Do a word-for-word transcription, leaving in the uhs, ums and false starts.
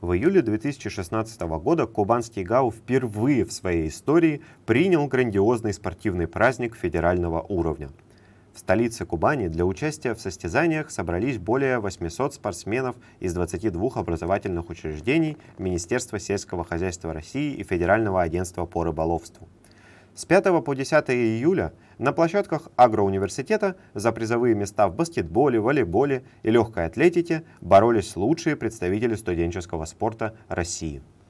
В июле две тысячи шестнадцатого года Кубанский ГАУ впервые в своей истории принял грандиозный спортивный праздник федерального уровня. В столице Кубани для участия в состязаниях собрались более восьмисот спортсменов из двадцати двух образовательных учреждений Министерства сельского хозяйства России и Федерального агентства по рыболовству. С пятого по десятое июля на площадках агроуниверситета за призовые места в баскетболе, волейболе и легкой атлетике боролись лучшие представители студенческого спорта России.